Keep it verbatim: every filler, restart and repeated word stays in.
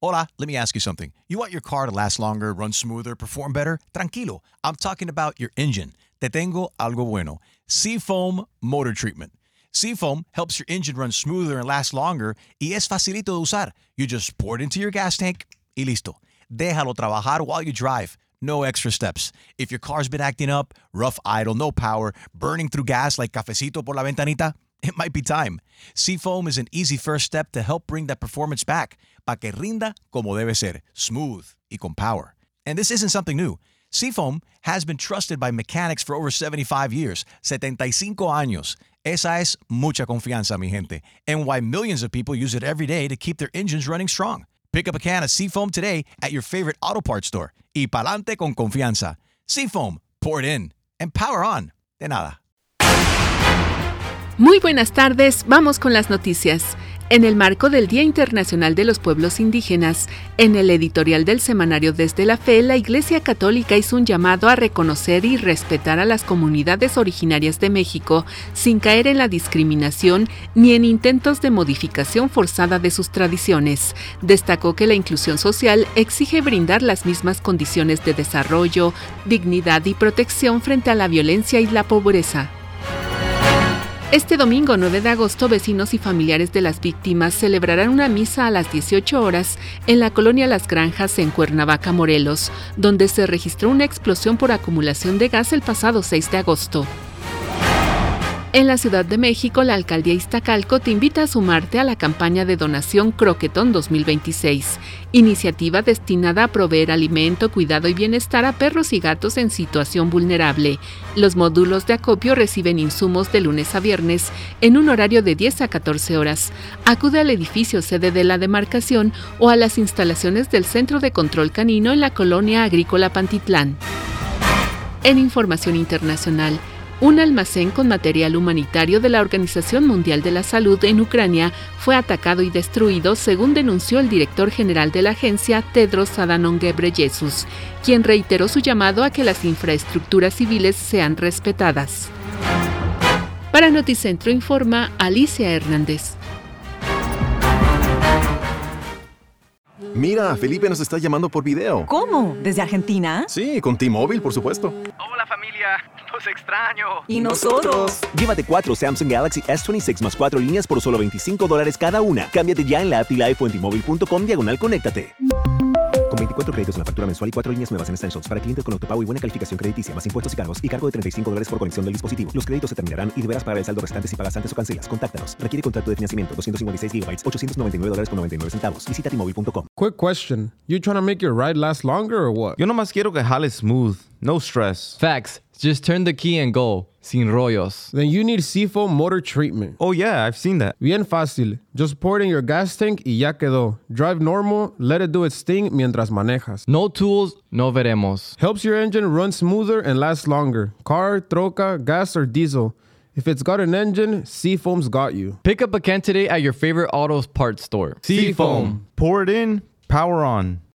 Hola, let me ask you something. You want your car to last longer, run smoother, perform better? Tranquilo. I'm talking about your engine. Te tengo algo bueno. Seafoam Motor Treatment. Seafoam helps your engine run smoother and last longer y es facilito de usar. You just pour it into your gas tank y listo. Déjalo trabajar while you drive. No extra steps. If your car's been acting up, rough idle, no power, burning through gas like cafecito por la ventanita, it might be time. Seafoam is an easy first step to help bring that performance back, pa que rinda como debe ser, smooth y con power. And this isn't something new. Seafoam has been trusted by mechanics for over seventy-five years, setenta y cinco años. Esa es mucha confianza, mi gente, and why millions of people use it every day to keep their engines running strong. Pick up a can of Seafoam today at your favorite auto parts store. Y pa'lante con confianza. Seafoam, pour it in, and power on. De nada. Muy buenas tardes, vamos con las noticias. En el marco del Día Internacional de los Pueblos Indígenas, en el editorial del semanario Desde la Fe, la Iglesia Católica hizo un llamado a reconocer y respetar a las comunidades originarias de México sin caer en la discriminación ni en intentos de modificación forzada de sus tradiciones. Destacó que la inclusión social exige brindar las mismas condiciones de desarrollo, dignidad y protección frente a la violencia y la pobreza. Este domingo nueve de agosto, vecinos y familiares de las víctimas celebrarán una misa a las dieciocho horas en la colonia Las Granjas en Cuernavaca, Morelos, donde se registró una explosión por acumulación de gas el pasado seis de agosto. En la Ciudad de México, la Alcaldía Iztacalco te invita a sumarte a la campaña de donación Croquetón dos mil veintiséis, iniciativa destinada a proveer alimento, cuidado y bienestar a perros y gatos en situación vulnerable. Los módulos de acopio reciben insumos de lunes a viernes en un horario de diez a catorce horas. Acude al edificio sede de la demarcación o a las instalaciones del Centro de Control Canino en la Colonia Agrícola Pantitlán. En información internacional, un almacén con material humanitario de la Organización Mundial de la Salud en Ucrania fue atacado y destruido, según denunció el director general de la agencia, Tedros Adhanom Ghebreyesus, quien reiteró su llamado a que las infraestructuras civiles sean respetadas. Para Noticentro informa Alicia Hernández. Mira, Felipe nos está llamando por video. ¿Cómo? ¿Desde Argentina? Sí, con T-Mobile, por supuesto. Hola familia, los extraño. ¿Y nosotros? Llévate cuatro Samsung Galaxy S veintiséis más cuatro líneas por solo veinticinco dólares cada una. Cámbiate ya en la app T-Life o en T-Mobile punto com diagonal conéctate. Con veinticuatro créditos en la factura mensual y cuatro líneas nuevas en Essentials para clientes con autopago y buena calificación crediticia, más impuestos y cargos, y cargo de treinta y cinco dólares por conexión del dispositivo. Los créditos se terminarán y deberás pagar el saldo restante si pagas antes o cancelas. Contáctanos. Requiere contrato de financiamiento. doscientos cincuenta y seis gigabytes, ochocientos noventa y nueve dólares con noventa y nueve centavos. Visita T Mobile punto com. Quick question. You trying to make your ride last longer or what? Yo nomás quiero que jale smooth. No stress. Facts. Just turn the key and go. Sin rollos. Then you need Seafoam Motor Treatment. Oh yeah, I've seen that. Bien fácil. Just pour it in your gas tank y ya quedó. Drive normal, let it do its thing mientras manejas. No tools, no veremos. Helps your engine run smoother and last longer. Car, troca, gas, or diesel. If it's got an engine, Seafoam's got you. Pick up a can today at your favorite auto parts store. Seafoam. Pour it in, power on.